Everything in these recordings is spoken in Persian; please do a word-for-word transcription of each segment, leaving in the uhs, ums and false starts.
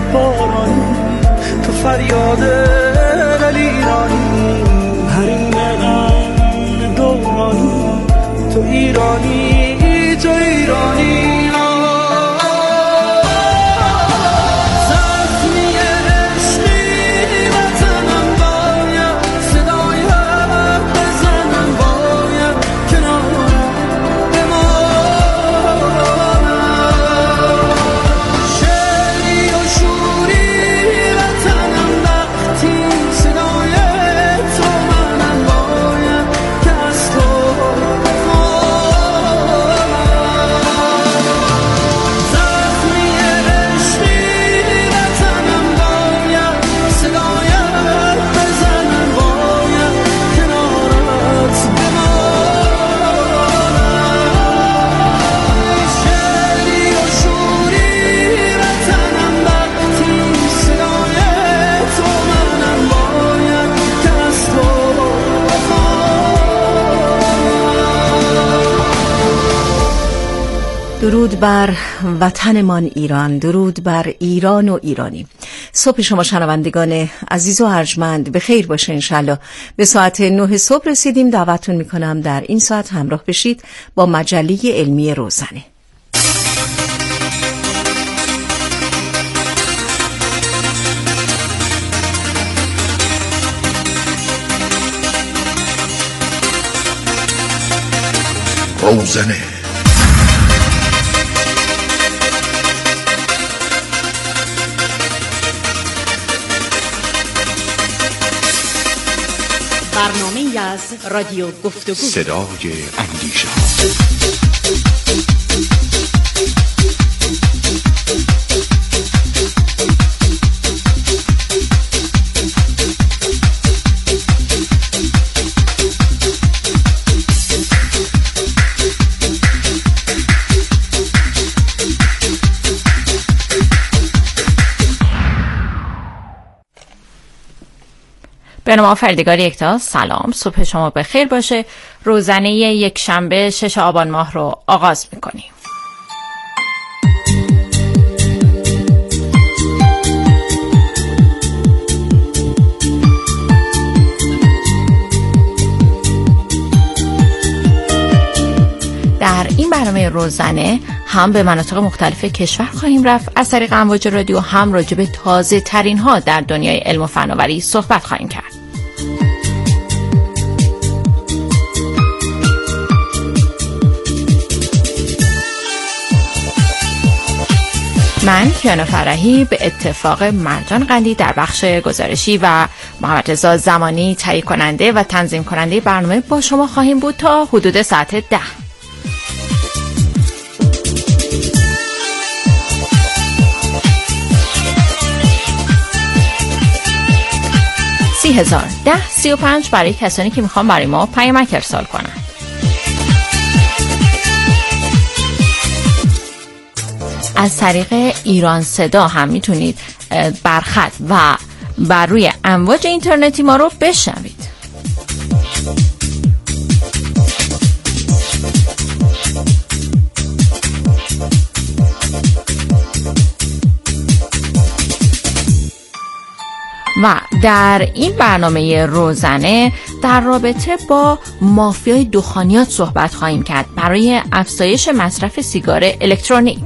بارانی، تو فریاد دلیرانی، حریم امن دورانی، تو ایرانی، تو ایرانی. درود بر وطنمان ایران، درود بر ایران و ایرانی. صبح شما شنوندگان عزیز و ارجمند به خیر باشه انشالله. به ساعت نه صبح رسیدیم. دعوتتون میکنم در این ساعت همراه بشید با مجله علمی روزنه. روزنه برنامه از رادیو گفتگو، صدای اندیشه. به نام آفریدگار یکتا، سلام، صبح شما بخیر باشه. روزنه یک شنبه شش آبان ماه رو آغاز میکنیم. در این برنامه روزنه هم به مناطق مختلف کشور خواهیم رفت از طریق امواج رادیو، هم راجع به تازه ترین ها در دنیای علم و فناوری صحبت خواهیم کرد. من کیانا فرحی به اتفاق مرجان قندی در بخش گزارشی و محمد رضا زمانی تهیه کننده و تنظیم کننده برنامه با شما خواهیم بود تا حدود ساعت ده. سی هزار ده سی و پنج برای کسانی که میخوان برای ما پیامک ارسال کنن. از طریق ایران صدا هم میتونید برخط و بر روی امواج اینترنتی ما رو بشنوید. و در این برنامه روزنه در رابطه با مافیای دخانیات صحبت خواهیم کرد برای افزایش مصرف سیگار الکترونیک.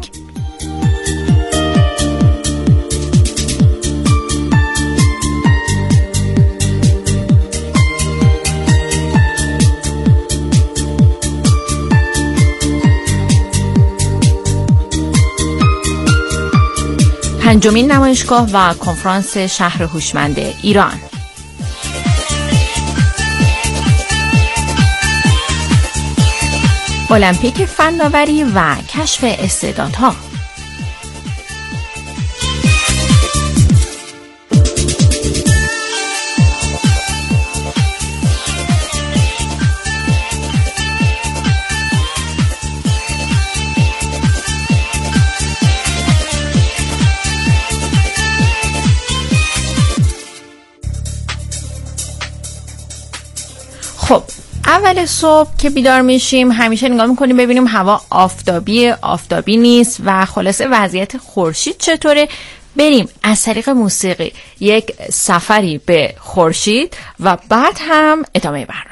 پنجمین نمایشگاه و کنفرانس شهر هوشمند ایران. المپیک فناوری و کشف استعدادها. خب اول صبح که بیدار میشیم همیشه نگاه میکنیم ببینیم هوا آفتابی آفتابی نیست و خلاصه وضعیت خورشید چطوره بریم از طریق موسیقی یک سفری به خورشید و بعد هم ادامه برنامه.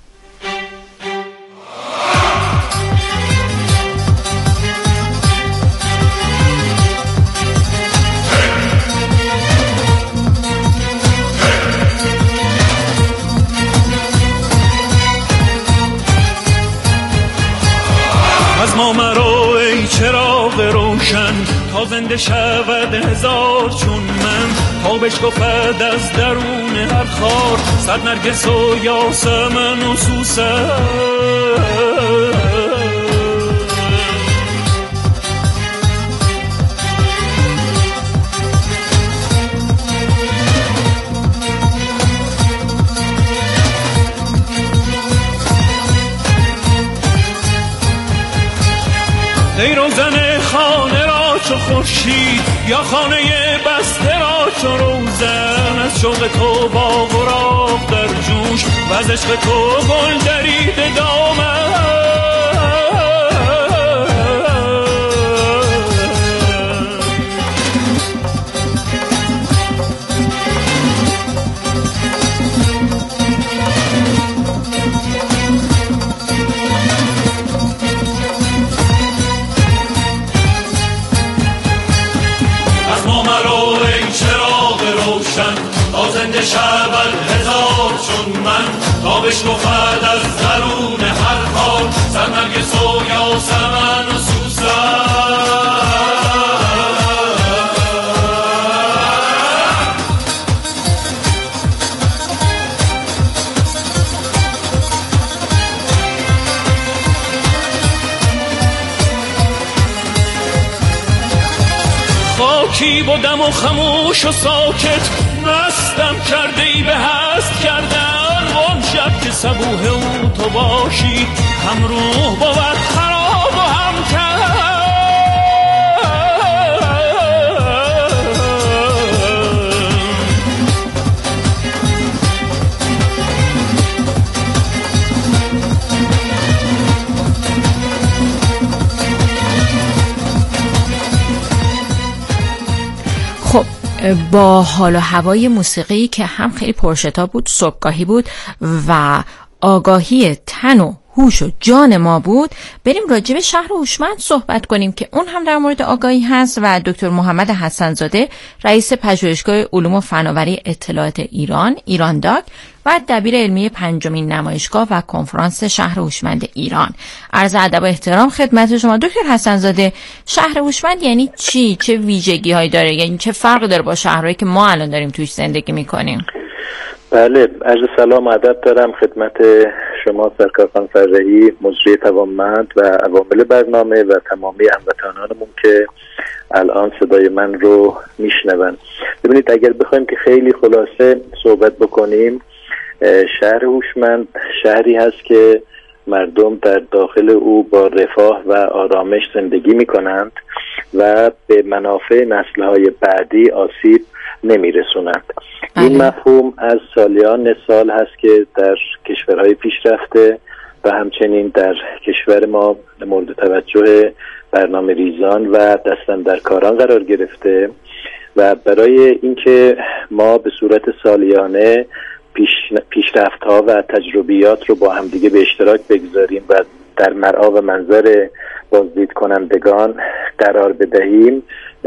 از ما مرا ای چراغ روشن، تا زنده شود هزار چون من، تا بشکفد از درون هر خار صد نرگس و یاسمن و سوسن. ای روزن خانه را چو خورشید، یا خانه بسته را چو روزن، از شوق تو باغ و راغ در جوش، و از عشق تو گل درید دامن. تا زنده شود هزار چون من، تا بشکفد از درون هر خار صد نرگس و یاسمن و سوسن. خاکی بودم و خموش و ساکت، مستم کرده ای به هست کردن. اون شب که صبوح او تو باشی، هم روح بود خراب و هم کن. خب با حال و هوای موسیقی که هم خیلی پرشتاب بود، صبحگاهی بود و آگاهی تن و هوش و جان ما بود، بریم راجع به شهر هوشمند صحبت کنیم که اون هم در مورد آگاهی هست و دکتر محمد حسن‌زاده رئیس پژوهشگاه علوم و فناوری اطلاعات ایران ایرانداک و دبیر علمی پنجمین نمایشگاه و کنفرانس شهر هوشمند ایران. عرض ادب و احترام خدمت شما دکتر حسن‌زاده. شهر هوشمند یعنی چی؟ چه ویژگی‌هایی داره؟ یعنی چه فرقی داره با شهرهایی که ما الان داریم توش زندگی می‌کنیم؟ بله، عرض سلام ادب دارم خدمت شما سرکار خانم فرحی، مجری توانمند و عوامل برنامه و تمامی هموطنانمون که الان صدای من رو میشنون. ببینید، اگر بخوایم که خیلی خلاصه صحبت بکنیم، شهر هوشمند شهری هست که مردم در داخل او با رفاه و آرامش زندگی میکنند و به منافع نسل‌های بعدی آسیب نمیرسونند. این مفهوم از سالیان سال هست که در کشورهای پیشرفته و همچنین در کشور ما مورد توجه برنامه ریزان و دستاندرکاران قرار گرفته و برای اینکه ما به صورت سالیانه پیش پیشرفت‌ها و تجربیات رو با همدیگه به اشتراک بگذاریم و در مرعا و منظر بازدید کنندگان قرار بدهیم،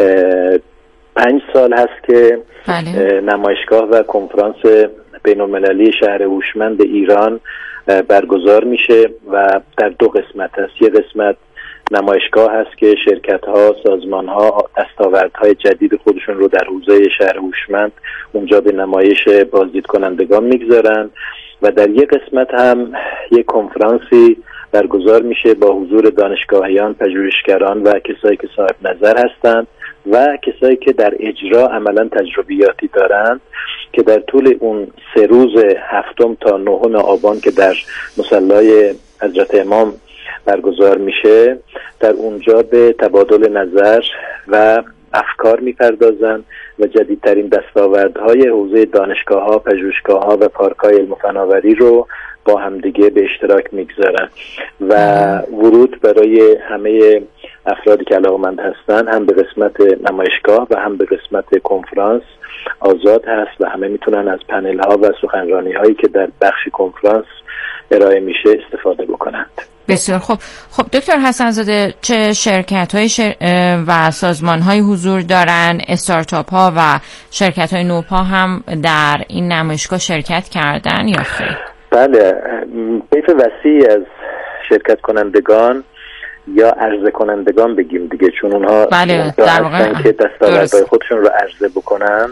پنج سال هست که بله. نمایشگاه و کنفرانس بین‌المللی شهر هوشمند ایران برگزار میشه و در دو قسمت هست. یه قسمت نمایشگاه هست که شرکت‌ها، سازمان‌ها دستاوردهای جدید خودشون رو در حوزه شهر هوشمند اونجا به نمایش بازدید کنندگان میگذارن و در یک قسمت هم یک کنفرانسی برگزار میشه با حضور دانشگاهیان، پژوهشگران و کسایی که صاحب نظر هستند و کسایی که در اجرا عملا تجربیاتی دارند که در طول اون سه روز هفتم تا نهم آبان که در مصلی حضرت امام برگزار میشه، در اونجا به تبادل نظر و افکار میپردازن و جدیدترین دستاوردهای حوزه دانشگاه‌ها، پژوهشگاه‌ها و پارک‌های علم و فناوری رو با همدیگه به اشتراک میگذارن و ورود برای همه افرادی که علاقه‌مند هستن هم به قسمت نمایشگاه و هم به قسمت کنفرانس آزاد هست و همه میتونن از پنل ها و سخنرانی هایی که در بخش کنفرانس ارائه میشه استفاده بکنند. بسیار خوب. خب دکتر حسن‌زاده، چه شرکت های شر... و سازمان های حضور دارن؟ استارتاپ ها و شرکت های نوپا هم در این نمایشگاه شرکت کردن یا خیر؟ بله، طیف وسیعی از شرکت کنندگان یا عرضه کنندگان بگیم دیگه، چون اونها بله در واقع که دستاوردهای خودشون رو عرضه بکنن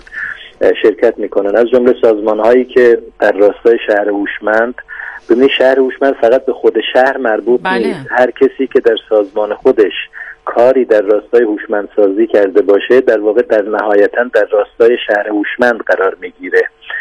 شرکت میکنن، از جمله سازمان هایی که در راستای شهر هوشمند. ببینید شهر هوشمند فقط به خود شهر مربوط بله. نیست. هر کسی که در سازمان خودش کاری در راستای هوشمندسازی کرده باشه در واقع در نهایتاً در راستای شهر هوشمند قرار میگیره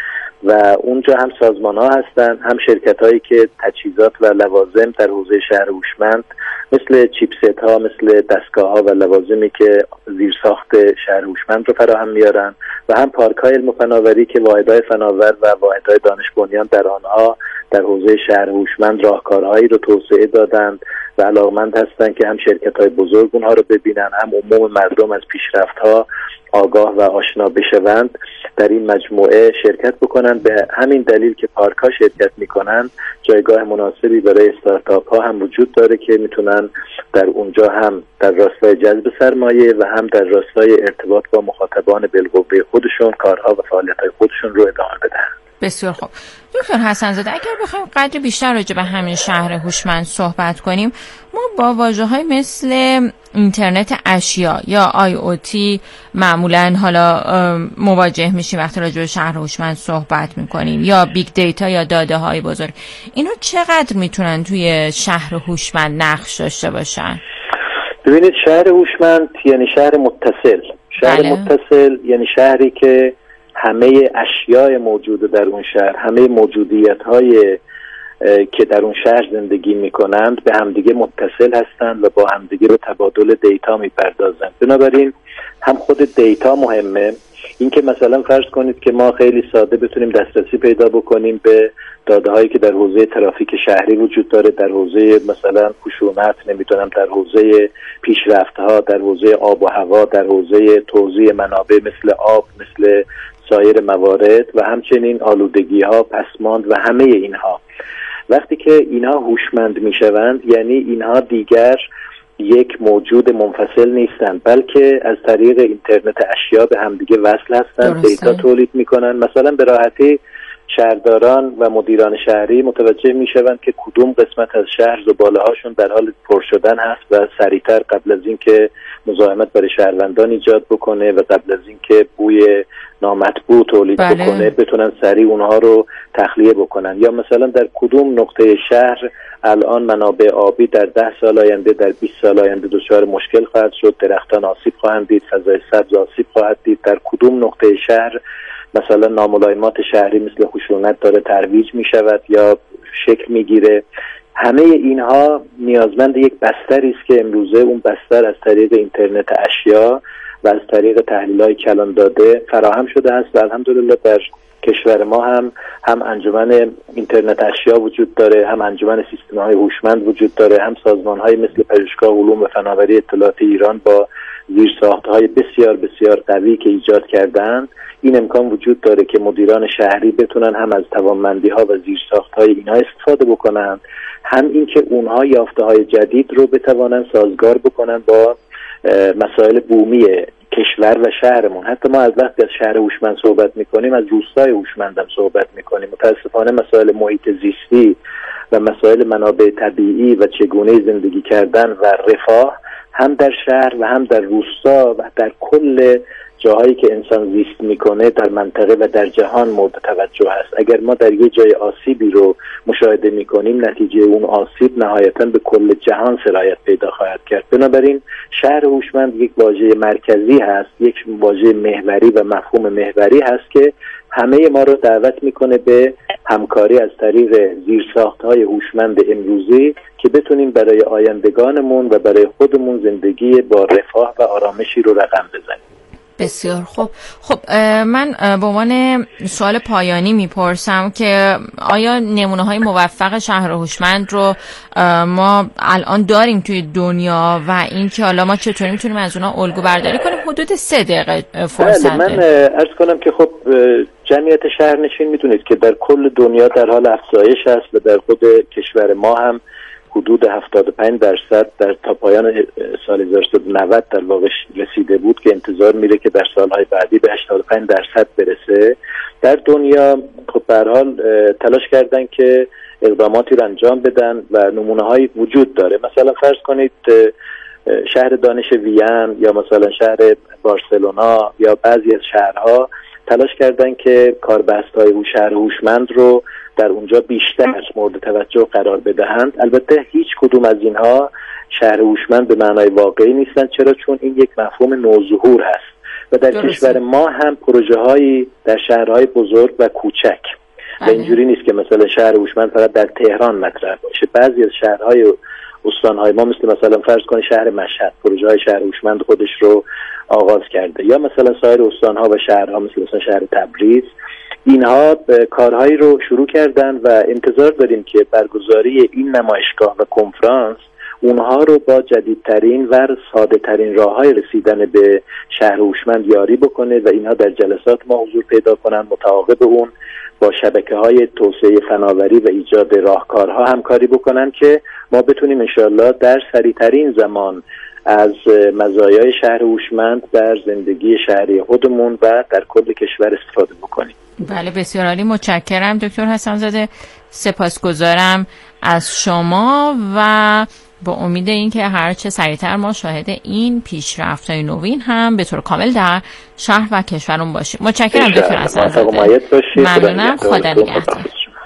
و اونجا هم سازمان ها هستن، هم شرکت هایی که تجهیزات و لوازم در حوزه شهر هوشمند مثل چیپست ها، مثل دستگاه ها و لوازمی که زیرساخت شهر هوشمند رو فراهم میارن و هم پارک های علم و فناوری که واحدهای فناور و واحدهای دانش بنیان در آنها در حوزه شهر هوشمند راهکارهایی رو توسعه دادند و علاقمند هستند که هم شرکت های بزرگ اونها رو ببینن، هم عموم مردم از پیشرفت ها آگاه و آشنا بشوند، در این مجموعه شرکت بکنند. به همین دلیل که پارک ها شرکت میکنند جایگاه مناسبی برای استارتاپ ها هم وجود داره که میتونن در اونجا هم در راستای جذب سرمایه و هم در راستای ارتباط با مخاطبان بالقوه خودشون کارها و فعالیت های خودشون رو ادامه بدن. بسیار خوب. دکتر حسن‌زاده، اگر بخوایم قدر بیشتر راجع به همین شهر هوشمند صحبت کنیم، ما با واژه‌های مثل اینترنت اشیا یا آی او تی معمولاً حالا مواجه میشیم وقتی راجع به شهر هوشمند صحبت میکنیم، یا بیگ دیتا یا داده‌های بزرگ. اینا چقدر میتونن توی شهر هوشمند نقش داشته باشن؟ ببینید شهر هوشمند یعنی شهر متصل. شهر بله. متصل یعنی شهری که همه اشیاء موجود در اون شهر، همه موجودیت‌های که در اون شهر زندگی میکنند به همدیگه متصل هستند و با همدیگه به تبادل دیتا میپردازند. بنابراین هم خود دیتا مهمه، این که مثلا فرض کنید که ما خیلی ساده بتونیم دسترسی پیدا بکنیم به داده هایی که در حوزه ترافیک شهری وجود داره، در حوزه مثلا خشونت، نمیدونم در حوزه پیشرفت ها، در حوزه آب و هوا، در حوزه توزیع منابع مثل آب، مثل سایر موارد و همچنین آلودگی ها، پسماند و همه اینها. وقتی که اینها هوشمند میشوند یعنی اینها دیگر یک موجود منفصل نیستند، بلکه از طریق اینترنت اشیا به همدیگه وصل هستند، دیتا تولید میکنن. مثلا به راحتی شهرداران و مدیران شهری متوجه میشوند که کدوم قسمت از شهر زباله هاشون در حال پر شدن هست و سریعتر قبل از اینکه مزاحمت برای شهروندان ایجاد بکنه و قبل از اینکه بوی نامطبوع تولید بله. بکنه بتونن سریع اونها رو تخلیه بکنن. یا مثلا در کدوم نقطه شهر الان منابع آبی در ده سال آینده، در بیست سال آینده دچار مشکل خواهد شد، درختان آسیب خواهند دید، فضای سبز آسیب خواهد دید، در کدوم نقطه شهر مثلا ناملایمات شهری مثل خشونت داره ترویج می شود یا شکل می گیره. همه اینها نیازمند یک بستری است که امروزه اون بستر از طریق اینترنت اشیا و از طریق تحلیل‌های کلان داده فراهم شده است و الحمدلله در کشور ما هم هم انجمن اینترنت اشیا وجود داره، هم انجمن سیستم‌های هوشمند وجود داره، هم سازمان‌های مثل پژوهشگاه علوم و فناوری اطلاعات ایران با زیرساخت‌های بسیار بسیار قوی که ایجاد کردند. این امکان وجود داره که مدیران شهری بتونن هم از توانمندی‌ها و زیرساخت‌های اینها استفاده بکنن، هم اینکه اونها یافته‌های جدید رو بتوانن سازگار بکنن با مسائل بومی کشور و شهرمون. حتی ما از وقتی از شهر هوشمند صحبت میکنیم از روستای هوشمند هم صحبت میکنیم. متاسفانه مسائل محیط زیستی و مسائل منابع طبیعی و چگونه زندگی کردن و رفاه هم در شهر و هم در روستا و در کل جاهایی که انسان زیست میکنه در منطقه و در جهان مورد توجه است. اگر ما در یه جای آسیبی رو مشاهده میکنیم نتیجه اون آسیب نهایتاً به کل جهان سرایت پیدا خواهد کرد. بنابراین شهر هوشمند یک واژه مرکزی هست، یک واژه محوری و مفهوم محوری هست که همه ما رو دعوت میکنه به همکاری از طریق زیرساخت‌های هوشمند امروزی که بتونیم برای آیندگانمون و برای خودمون زندگی با رفاه و آرامشی رو رقم بزنیم. بسیار خوب. خب من به عنوان سوال پایانی میپرسم که آیا نمونه های موفق شهر هوشمند رو ما الان داریم توی دنیا و این که حالا ما چطوری میتونیم از اونها الگو برداری کنیم؟ حدود سه دقیقه فرصت من عرض کنم که خب جمعیت شهرنشین میدونید که در کل دنیا در حال افزایش است و در خود کشور ما هم حدود هفتاد و پنج درصد در تا پایان سال هزار و سیصد و نود در واقع رسیده بود که انتظار میره که در سالهای بعدی به هشتاد و پنج درصد برسه. در دنیا خب به هر حال تلاش کردن که اقداماتی را انجام بدن و نمونه‌هایی وجود داره. مثلا فرض کنید شهر دانش وین یا مثلا شهر بارسلونا یا بعضی از شهرها تلاش کردن که کاربست‌های شهر هوشمند رو در اونجا بیشتر مورد توجه قرار بدهند. البته هیچ کدوم از اینها شهر هوشمند به معنای واقعی نیستن، چرا؟ چون این یک مفهوم نوظهور هست و در درسته. کشور ما هم پروژه‌هایی در شهرهای بزرگ و کوچک و اینجوری نیست که مثلا شهر هوشمند فقط در تهران مطرح باشه. بعضی از شهرهای استانهای ما مثل مثلا فرض کنید شهر مشهد پروژه‌های شهر هوشمند خودش رو آغاز کرده، یا مثلا سایر استانها و شهرها مثل مثلا شهر تبریز، اینها کارهایی رو شروع کردن و انتظار داریم که برگزاری این نمایشگاه و کنفرانس اونها رو با جدیدترین و ساده ترین راه‌های رسیدن به شهر هوشمند یاری بکنه و اینها در جلسات ما حضور پیدا کنن، متعاقب اون با شبکه‌های توسعه فناوری و ایجاد راهکارها همکاری بکنن که ما بتونیم انشاءالله در سریعترین زمان از مزایای شهر هوشمند در زندگی شهری خودمون و در کل کشور استفاده بکنیم. بله بسیار عالی، متشکرم دکتر حسن زاده، سپاسگزارم از شما و با امید اینکه هر چه سریعتر ما شاهد این پیشرفت‌های نوین هم به طور کامل در شهر و کشورمون باشیم. متشکرم دکتر حسن زاده. ممنونم، خدا نگهدار.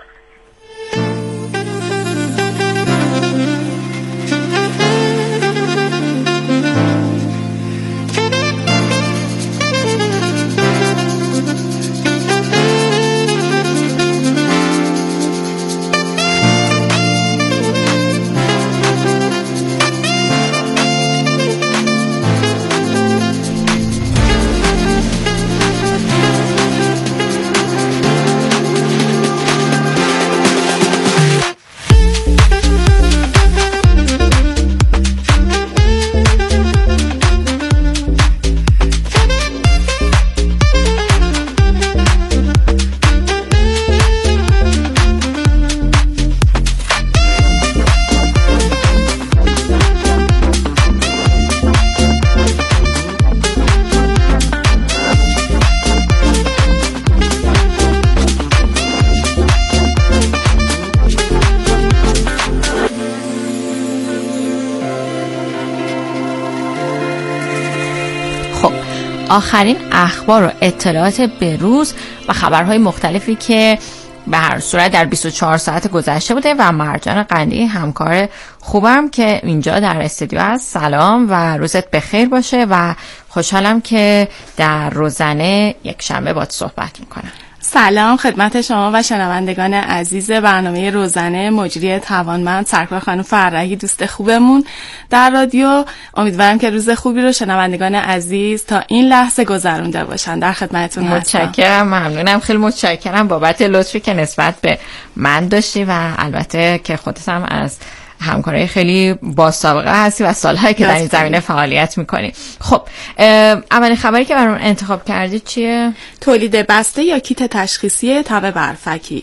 آخرین اخبار و اطلاعات بروز و خبرهای مختلفی که به هر صورت در بیست و چهار ساعت گذشته بوده و مرجان قندی همکار خوبم که اینجا در استودیو هست. سلام و روزت بخیر باشه و خوشحالم که در روزنه یک شنبه باهات صحبت میکنم. سلام خدمت شما و شنوندگان عزیز برنامه روزنه مجری توانمند سرکار خانم فرحی دوست خوبمون در رادیو. امیدوارم که روز خوبی رو شنوندگان عزیز تا این لحظه گذرونده باشن. در خدمتتون هستم. متشکرم، ممنونم، خیلی متشکرم بابت لطفی که نسبت به من داشتی و البته که خودت هم از همکارای خیلی با سابقه هستی و سالهایی که در این زمینه فعالیت میکنی. خب اولین خبری که برام انتخاب کردی چیه؟ تولید بسته یا کیت تشخیصی تب برفکی.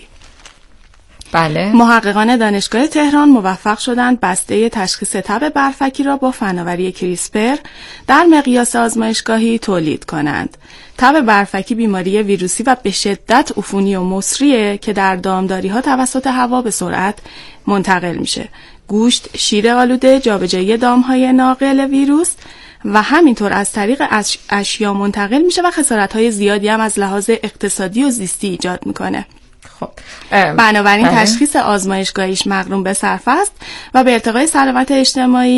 بله. محققان دانشگاه تهران موفق شدند بسته تشخیص تب برفکی را با فناوری کریسپر در مقیاس آزمایشگاهی تولید کنند. تب برفکی بیماری ویروسی و به شدت عفونی و مصریه که در دامداری‌ها توسط هوا به سرعت منتقل میشه. گوشت، شیر آلوده، جابجایی دام‌های ناقل ویروس و همینطور از طریق اش... اشیا منتقل میشه و خسارت‌های زیادی هم از لحاظ اقتصادی و زیستی ایجاد میکنه. خب بنابراین تشخیص آزمایشگاهیش مقرون به صرف است و به ارتقای سلامت اجتماعی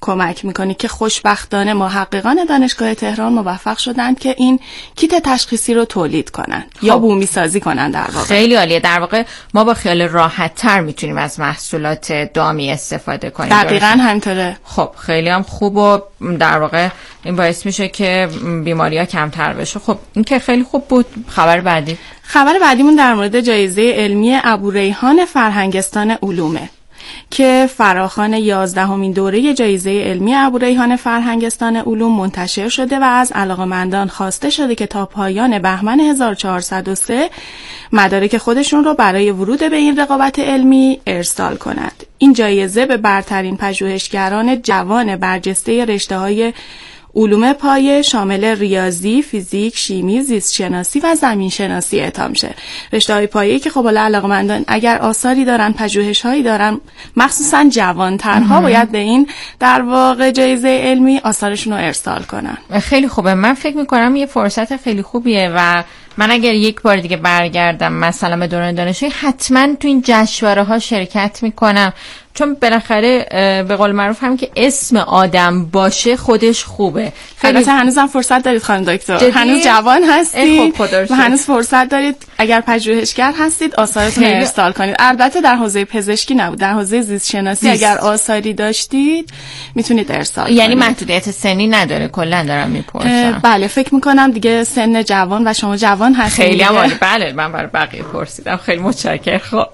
کمک میکنه که خوشبختانه محققان دانشگاه تهران موفق شدن که این کیت تشخیصی رو تولید کنن خب. یا بومی سازی کنن. در واقع خیلی عالیه. در واقع ما با خیال راحت تر میتونیم از محصولات دامی استفاده کنیم. دقیقاً همینطوره. خب خیلی هم خوب و در واقع این باعث میشه که بیماری‌ها کمتر بشه. خب این که خیلی خوب بود. خبر بعدی خبر بعدیمون در مورد جایزه علمی ابوریحان فرهنگستان علومه که فراخوان یازدهمین دوره جایزه علمی ابوریحان فرهنگستان علوم منتشر شده و از علاقه‌مندان خواسته شده که تا پایان بهمن هزار و چهارصد و سه مدارک خودشون رو برای ورود به این رقابت علمی ارسال کنند. این جایزه به برترین پژوهشگران جوان برجسته رشته‌های علوم پایه شامل ریاضی، فیزیک، شیمی، زیست شناسی و زمین شناسی اعطا میشه. رشته‌های پایه‌ای که خب حالا علاقه‌مندان اگر آثاری دارن، پژوهش‌هایی دارن، مخصوصا جوان‌ترها باید به این در واقع جایزه علمی آثارشون رو ارسال کنن. خیلی خوبه. من فکر می‌کنم یه فرصت خیلی خوبیه و من اگر یک بار دیگه برگردم مثلا به دوران دانشجویی حتما تو این جشنواره‌ها شرکت می‌کنم، چون بالاخره به قول معروف هم که اسم آدم باشه خودش خوبه. البته هنوزم فرصت دارید خانم دکتر، جدید؟ هنوز جوان هستید خب و هنوز فرصت دارید اگر پژوهشگر هستید آثارتون رو ارسال کنید. البته در حوزه پزشکی نبود، در حوزه زیست شناسی زیست. اگر آثاری داشتید میتونید ارسال یعنی کنید. محدودیت سنی نداره؟ کلا دارم میپرسم. بله فکر میکنم دیگه سن جوان و شما جوان هستید. خیلی عالی. بله من برای بقیه پرسیدم. خیلی متشکرم. خب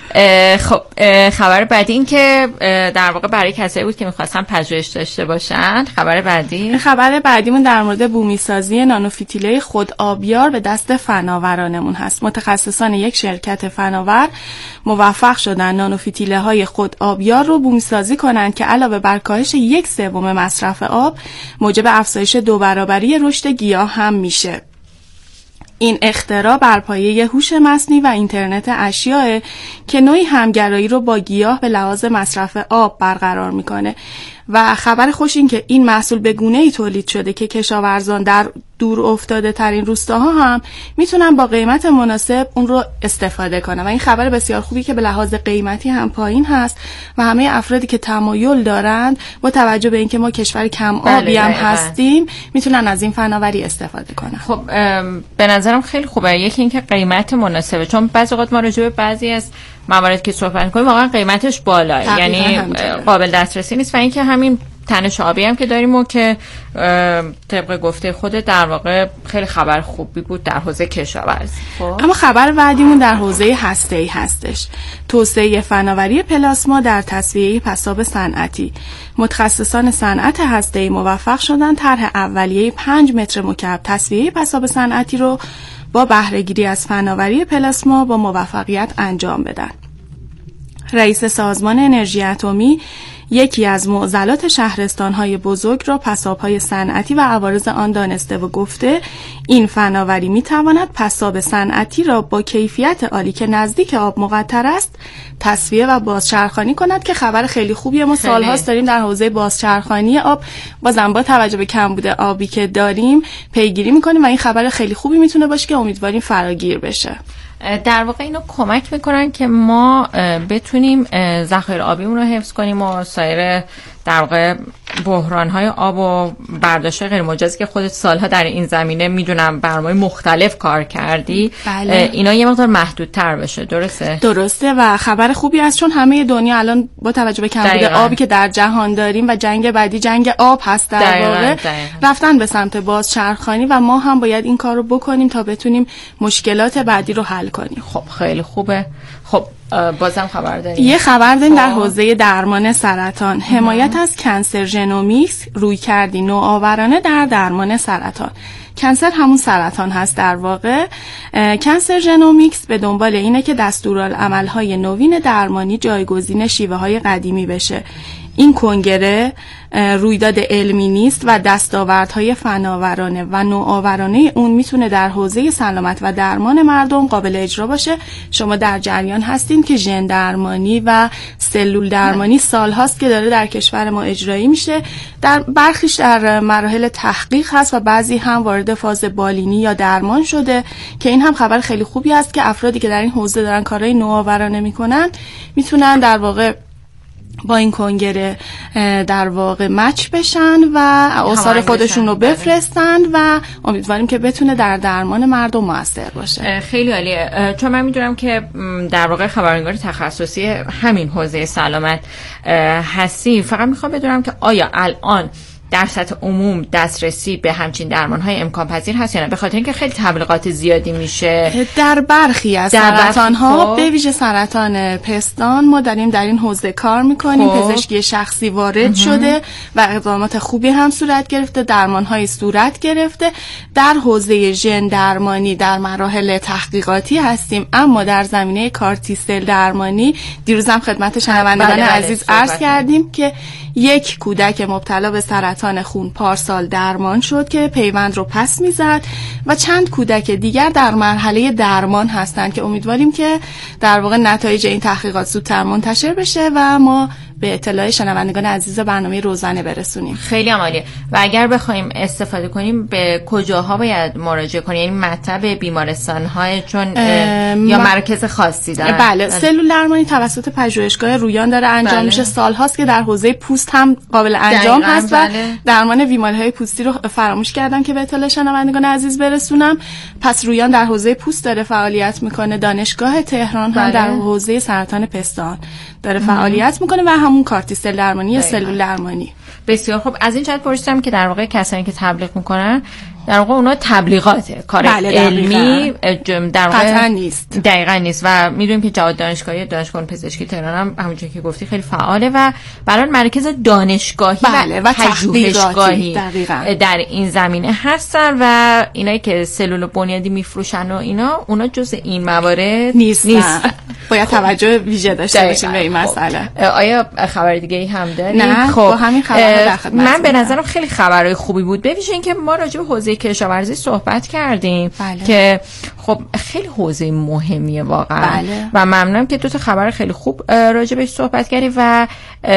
خب خبر بعدی این که در واقع برای کسایی بود که می‌خواستن پژوهش داشته باشن. خبر بعدی خبر بعدیمون در مورد بومی سازی نانوفیتیله خودآبیار به دست فناورانمون هست. متخصصان یک شرکت فناور موفق شدن نانوفیتیله های خودآبیار رو بومی سازی کنند که علاوه بر کاهش یک سوم مصرف آب موجب افزایش دو برابری رشد گیاه هم میشه. این اختراع بر پایه هوش مصنوعی و اینترنت اشیاء که نوعی همگرایی رو با گیاه به لحاظ مصرف آب برقرار میکنه و خبر خوش این که این محصول به گونه‌ای تولید شده که کشاورزان در دور افتاده ترین روستاها هم میتونن با قیمت مناسب اون رو استفاده کنن و این خبر بسیار خوبی که به لحاظ قیمتی هم پایین هست و همه افرادی که تمایل دارند با توجه به اینکه ما کشور کم آبی هم هستیم میتونن از این فناوری استفاده کنن. خب به نظرم خیلی خوبه. یکی اینکه قیمت مناسبه، چون بعضی وقت ما راجع به بعضی از موارد که صحبت کنیم واقعا قیمتش بالاه، یعنی قابل دسترسی نیست و اینکه همین تنش آبی هم که داریم و که طبق گفته خود در واقع خیلی خبر خوبی بود در حوزه کشاورزی. خب اما خبر بعدیمون در حوزه هسته‌ای هستش. توسعه فناوری پلاسما در تصفیه پساب صنعتی. متخصصان صنعت هسته‌ای موفق شدن طرح اولیه پنج متر مکعب تصفیه پساب صنعتی رو با بهره‌گیری از فناوری پلاسما با موفقیت انجام بدن. رئیس سازمان انرژی اتمی یکی از معضلات شهرستان‌های بزرگ را پساب‌های صنعتی و عوارض آن دانسته و گفته این فناوری می‌تواند پساب صنعتی را با کیفیت عالی که نزدیک آب مقطر است تصفیه و بازچرخانی کند که خبر خیلی خوبیه. ما سال‌هاست داریم در حوزه بازچرخانی آب بازم با توجه به کمبود آبی که داریم پیگیری می‌کنیم و این خبر خیلی خوبی میتونه باشه که امیدواریم فراگیر بشه. در واقع اینو کمک میکنن که ما بتونیم ذخایر آبیمون رو حفظ کنیم و سایر در واقع بحران‌های آب و برداشت غیر مجازی که خودت سالها در این زمینه میدونم برنامه‌های مختلف کار کردی. بله. اینا یه مقدار محدودتر بشه. درسته؟ درسته و خبر خوبی است چون همه دنیا الان با توجه به کمبود آبی که در جهان داریم و جنگ بعدی جنگ آب هست در دقیقا. واقع دقیقا. رفتن به سمت بازچرخانی و ما هم باید این کار رو بکنیم تا بتونیم مشکلات بعدی رو حل کنیم. خب خیلی خوبه. خب بازم خبر داریم. یه خبر داریم در حوزه درمان سرطان. حمایت از کنسر ژنومیکس روی کردی نوآورانه در درمان سرطان. کنسر همون سرطان هست در واقع. کنسر ژنومیکس به دنبال اینه که دستورالعمل‌های نوین درمانی جایگزین شیوه‌های قدیمی بشه. این کنگره رویداد علمی نیست و دستاوردهای فناورانه و نوآورانه اون میتونه در حوزه سلامت و درمان مردم قابل اجرا باشه. شما در جریان هستین که ژن درمانی و سلول درمانی سالهاست که داره در کشور ما اجرایی میشه. در برخیش در مراحل تحقیق هست و بعضی هم وارد فاز بالینی یا درمان شده که این هم خبر خیلی خوبی است که افرادی که در این حوزه دارن کارهای نوآورانه میکنن میتونن در واقع با این کنگره در واقع مچ بشن و آثار خودشون رو بفرستن و امیدواریم که بتونه در درمان مردم موثر باشه. خیلی عالیه، چون من میدونم که در واقع خبرنگار تخصصی همین حوزه سلامت هستی. فقط میخوام بدونم که آیا الان در سطح عموم دسترسی به همچین درمان‌های امکان پذیر هست یا نه؟ به خاطر اینکه خیلی تبلیغات زیادی میشه در برخی از سرطان‌ها، به ویژه سرطان پستان، ما داریم در این حوزه کار میکنیم. خب. پزشکی شخصی وارد امه. شده و اقدامات خوبی هم صورت گرفته، درمان‌های صورت گرفته. در حوزه ژن درمانی در مراحل تحقیقاتی هستیم، اما در زمینه کارتیسل درمانی دیروزم خدمت شنوندگان بله بله عزیز عرض کردیم که یک کودک مبتلا به سرطان خون پارسال درمان شد که پیوند رو پس میزد و چند کودک دیگر در مرحله درمان هستند که امیدواریم که در واقع نتایج این تحقیقات زودتر منتشر بشه و ما به اطلاع شنوندگان عزیز برنامه روزانه برسونیم. خیلی عالیه. و اگر بخوایم استفاده کنیم به کجاها باید مراجعه کنیم؟ یعنی مطب بیمارستان‌های چون یا مرکز خاصی دارن؟ بله، سلول درمانی توسط پژوهشگاه رویان داره انجام بله. میشه. سال‌هاست که در حوزه پوست هم قابل انجام هست و بله. درمان بیماری‌های پوستی رو فراموش کردم که به اطلاع شنوندگان عزیز برسونم. پس رویان در حوزه پوست داره فعالیت میکنه، دانشگاه تهران هم بله. در حوزه سرطان پستان داره فعالیت میکنه و همون کارتیسل درمانی یا سلول درمانی. بسیار خوب. از این جهت پرسیدم که در واقع کسانی که تبلیغ میکنن در واقع اونا تبلیغاته، کار بله علمی در واقع قطعا نیست. دقیقاً نیست و میدونیم که جواد دانشگاهی دانشگاه پزشکی تهران هم همونجوری که گفتی خیلی فعاله و برای مرکز دانشگاهی بله و پژوهشگاهی در این زمینه هستن و اینایی که سلول بنیادی میفروشن و اینا اونا جزء این موارد نیست. نیست. باید توجه ویژه داشته باشیم به این مسئله. آیا خبر دیگه ای هم داری؟ نه خب با همین خبر در خدمت. من به نظرم خیلی خبرای خوبی بود. ببینید اینکه ما راجع به حوزه کشاورزی صحبت کردیم بله. که خب خیلی حوزه مهمیه واقعا بله. و ممنونم که دو تا خبر خیلی خوب راجع بهش صحبت کردیم و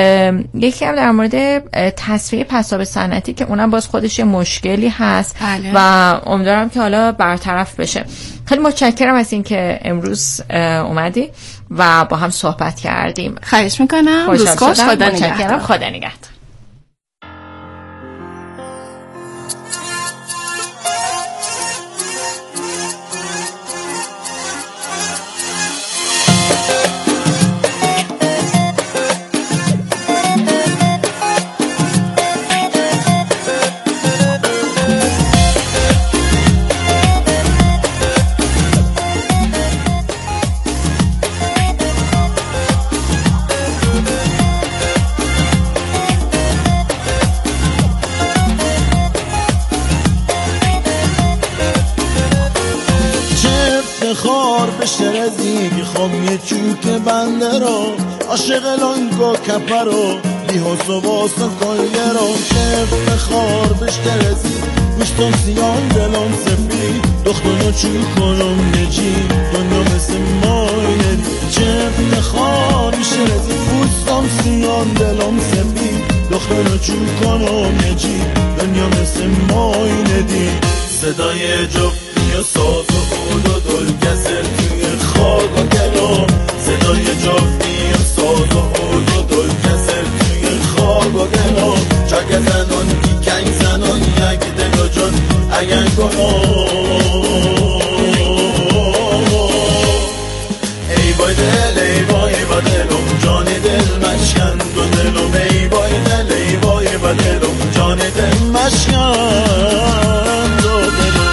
یکی هم در مورد تصفیه پساب صنعتی که اونم باز خودش مشکلی هست بله. و امیدوارم که حالا برطرف بشه. خیلی متشکرم از این که امروز اومدی و با هم صحبت کردیم. خواهش میکنم. روز خوش. خدا نگهدار. خدا نگهدار. میخوام یه چوک بنده رو عاشق لانگو کپه رو بیهوس و واسه کلگه رو که بخار بشترزی گوشتم سیان دلم سفید دختانو چون کنم نجی دنیا مثل ماینه چه بخار بشترزی گوشتم سیان دلم سفید دختانو چون کنم نجی دنیا مثل ماینه دی صدای جفتی و ساز و خود و دل گسل توی خاک و گلم صدای جفتی و ساز و خود و دل گسل توی خاک و گلم چاک زنان بی کنگ زنان یک دل و جان اگر ای بای دل ای بای با دلم جان دل مشکن دو دلم ای بای دل ای بای با دلم جان دل مشکن دو دلم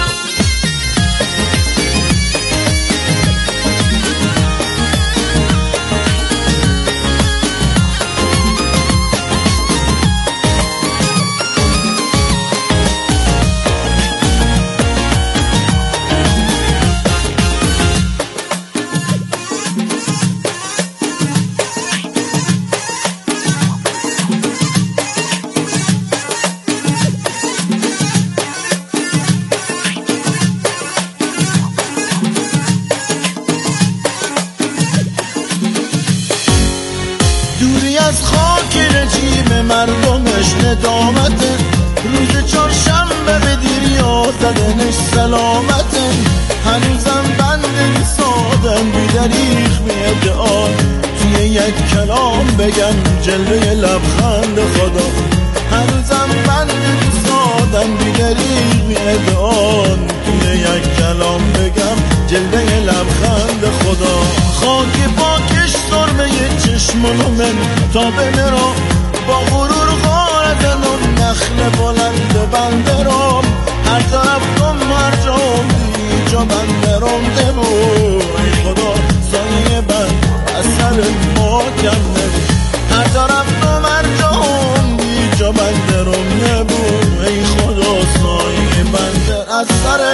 مردمش ندامته روز چهارشنبه به دیریا زدنش سلامته هنوزم بنده سادم بی دریخ میده آن توی یک یک کلام بگم جلوه لبخند خدا. هنوزم من دوستادم بیدریق میدان توی یک کلام بگم جلوه لبخند خدا. خاک پاکش سرمه چشمانو من تا به مرا با غرور غارت نخل بلند بنده را هر طرف